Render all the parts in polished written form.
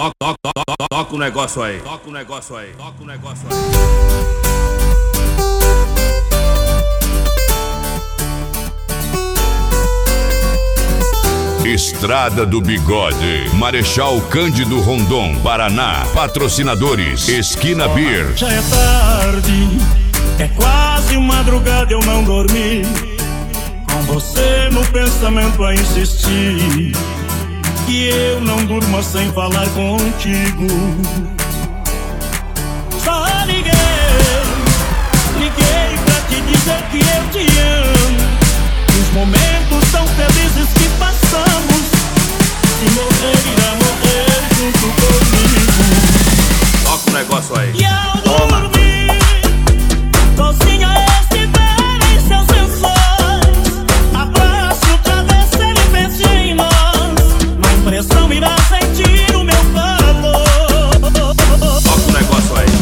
Toca o negócio aí. Toca o negócio aí. Toca o negócio aí. Estrada do Bigode, Marechal Cândido Rondon, Paraná. Patrocinadores: Esquina Beer. Já é tarde, é quase madrugada, eu não dormi, com você no pensamento a insistir, que eu não durma sem falar contigo. Só liguei pra te dizer que eu te amo. Os momentos tão felizes que passamos, se morrer irá morrer junto comigo. Toca o negócio aí. E ao dormir, sozinha estiver em seus lençóis, abrace o travesseiro e pense em nós. Na impressão irá sentir o meu calor. Toca o negócio aí.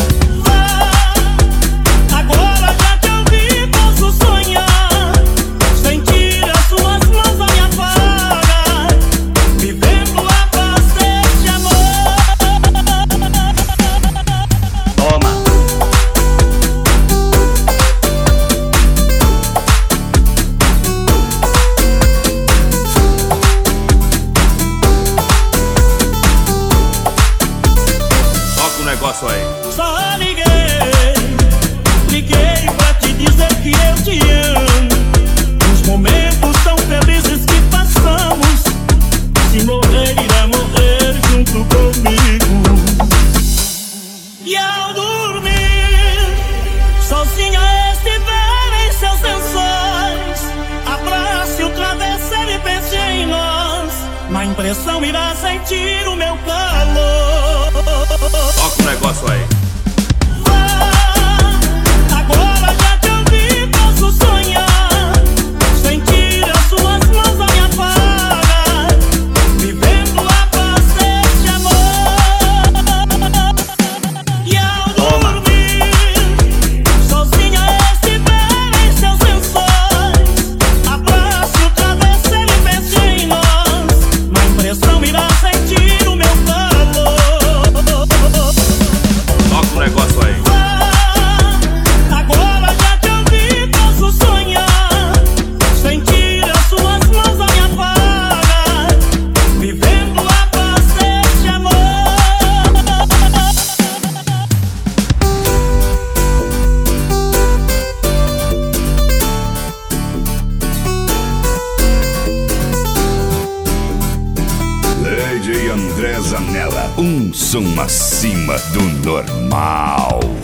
Agora já te ouvi, posso sonhar, sentir as suas mãos a me afagar, vivendo a paz deste amor. Toma. Toca o negócio aí. Só liguei pra te dizer que eu te amo. Os momentos tão felizes que passamos, se morrer irá morrer junto comigo. E ao dormir, sozinha estiver em seus lençóis, abrace o travesseiro e pense em nós. Na impressão irá sentir o meu calor. Toca o negócio aí. Agora já te ouvi, posso sonhar, sentir as suas mãos a me afagar, vivendo a paz deste amor. E ao dormir, sozinha estiver em seus lençóis, abrace o travesseiro e pense em nós. Na impressão irá sentir o meu calor. Toca o negócio aí. Agora já te ouvi, posso sonhar, sentir as suas mãos a me afagar, vivendo a paz deste amor. Lady André Zanella, um som acima do normal.